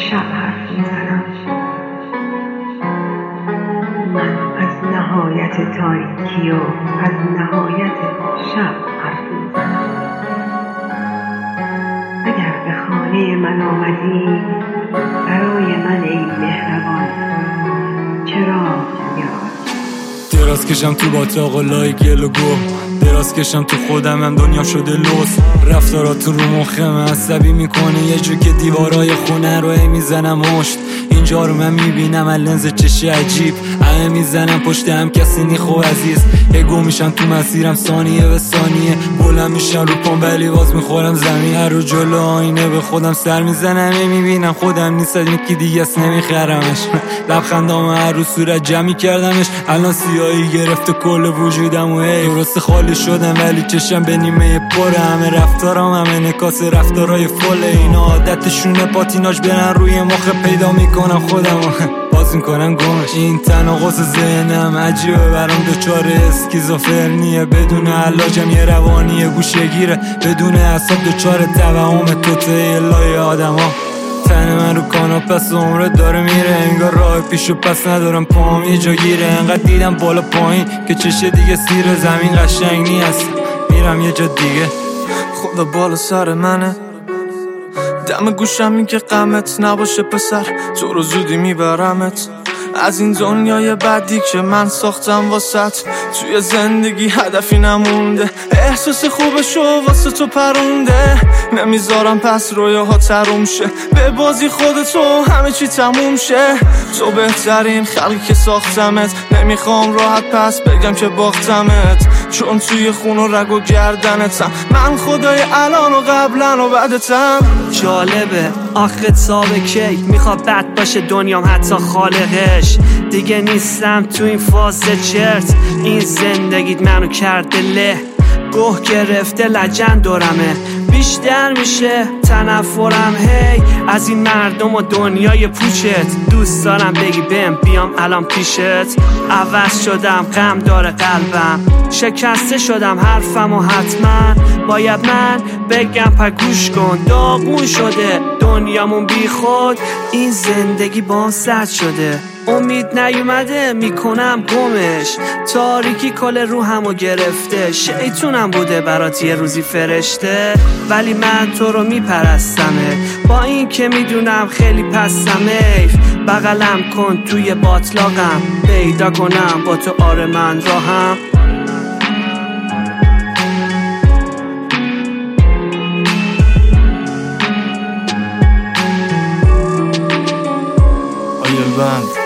شب حرف میزنم. من از نهایت تاریکی و از نهایت شب حرف میزنم. اگر به خانه من آمدی برای من ای مهربان چراغ بیار. دراز کشم تو باطلاق و لای گل و گو، دراز کشم تو خودمم دنیا شده لوس. رفتارات رو مخم عصبی میکنه، یه جو که دیوارای خونه رو میزنم مشت. اینجا رو من میبینم از لنز چشی عجیب، همه میزنم پشت هم کسی نی خوب عزیز. گم میشم تو مسیرم ثانیه به ثانیه، بلند میشم رو پام ولی باز میخورم زمین. هر رو جلو آینه به خودم سر میزنم، میبینم خودم نیست یکی دیگه است نمیخرمش. لبخندام هر رو صورت جمعی کردمش، الان سیاهی گرفته کل وجودم و درست خالی شدم ولی چشم به نیمه پره. همه رفتارام همه نکاس رفتارای فله، اینا عادتشونه پاتیناش برن روی مخ. پیدا میکنم خودم باز میکنم گمش. این تناقض ذهنم عجیبه برام، دچار اسکیزوفرنیه. بدون علاجم یه روانیه گوشه گیره، بدون اعصاب دچار توهم توته لای آدم ها. تن من رو کاناپه عمرت داره میره، انگار راه پیش و پس ندارم، پاهم یه جا گیره. انقدر دیدم بالا پایین که چشه دیگه سیر زمین قشنگ نیست، میرم یه جا دیگه. خدا بالا سر منه، دم گوشم این که غمت نباشه پسر، تو رو زودی میبرمت از این دنیای بدی که من ساختم واسط. توی زندگی هدفی نمونده، احساس خوبشو واسه تو پرونده. نمیذارم پس رویاها تروم شه، به بازی خودتو همه چی تموم شه. تو بهترین خلقی که ساختمت، نمیخوام راحت پس بگم که باختمت، چون توی خون و رگ و گردنتم. من خدای الان و قبلن و بعدتم. جالبه آخه تابه کی میخواد بد باشه دنیام حتی خالقش. دیگه نیستم تو این فاز چرت، این زندگیت منو کرده له. گوه گرفته لجن دورمه، بیشتر میشه تنفرم هی از این مردم و دنیای پوچت. دوست دارم بگی بهم بیام الان پیشت. عوض شدم غم داره قلبم، شکسته شدم حرفم و حتما باید من بگم پگوش کن. داغون شده دنیامون بی خود، این زندگی با سرد شده. امید نیومده میکنم گمش، تاریکی کل روحمو گرفته. شیطونم بوده برات یه روزی فرشته، ولی من تو رو میپرستمه. با این که میدونم خیلی پستم، ایف بغلم کن توی باطلاقم، پیدا کنم با تو آره من راهم. بند